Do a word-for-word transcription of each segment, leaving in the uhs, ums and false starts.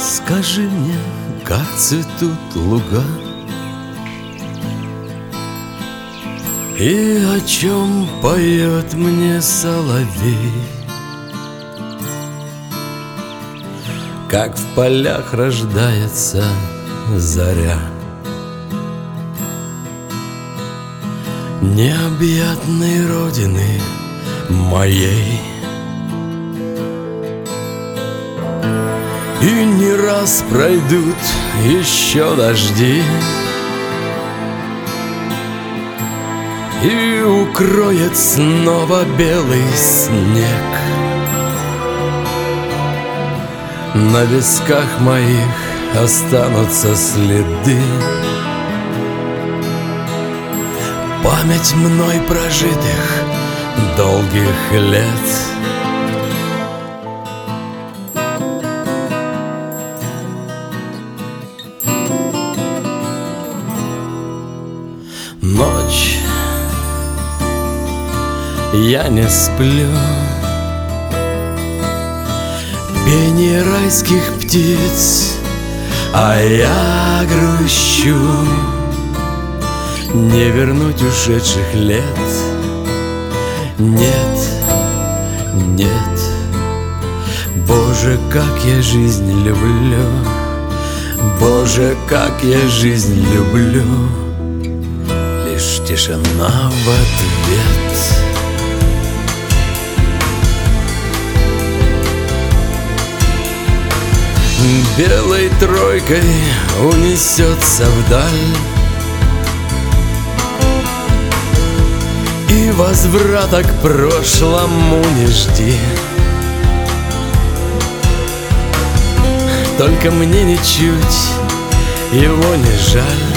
Скажи мне, как цветут луга, и о чем поет мне соловей, как в полях рождается заря необъятной родины моей. И не раз пройдут еще дожди, и укроет снова белый снег. На висках моих останутся следы, память мной прожитых долгих лет. Ночь, я не сплю, пение райских птиц, а я грущу. Не вернуть ушедших лет, нет, нет. Боже, как я жизнь люблю, Боже, как я жизнь люблю. Лишь тишина в ответ. Белой тройкой унесется вдаль, и возврата к прошлому не жди. Только мне ничуть его не жаль,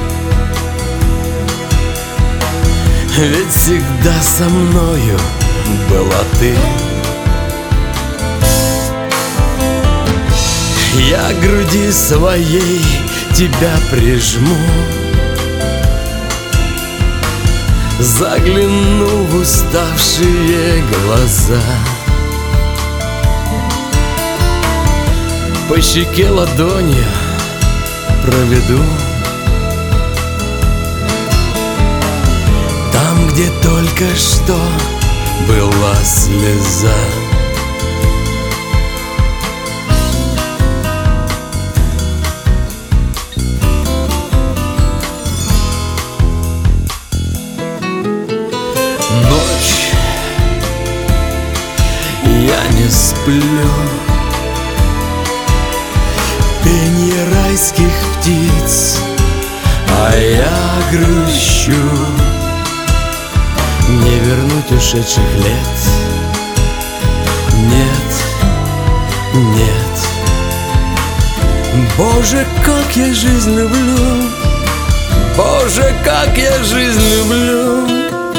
ведь всегда со мною была ты. Я к груди своей тебя прижму, загляну в уставшие глаза, по щеке ладонью проведу, там, где только что была слеза. Ночь, я не сплю, пение райских птиц, а я грущу. Не вернуть ушедших лет, нет, нет. Боже, как я жизнь люблю, Боже, как я жизнь люблю.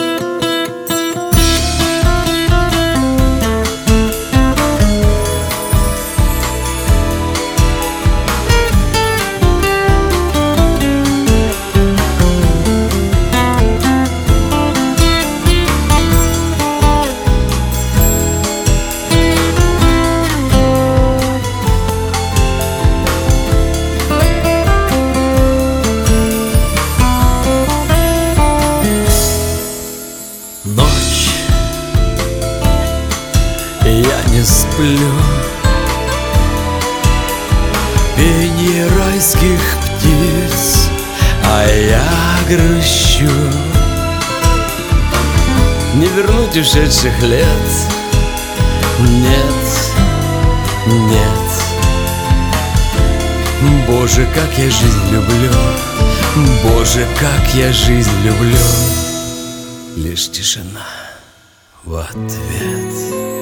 Ночь, я не сплю, пение райских птиц, а я грущу. Не вернуть ушедших лет, нет, нет. Боже, как я жизнь люблю, Боже, как я жизнь люблю. Лишь тишина в ответ.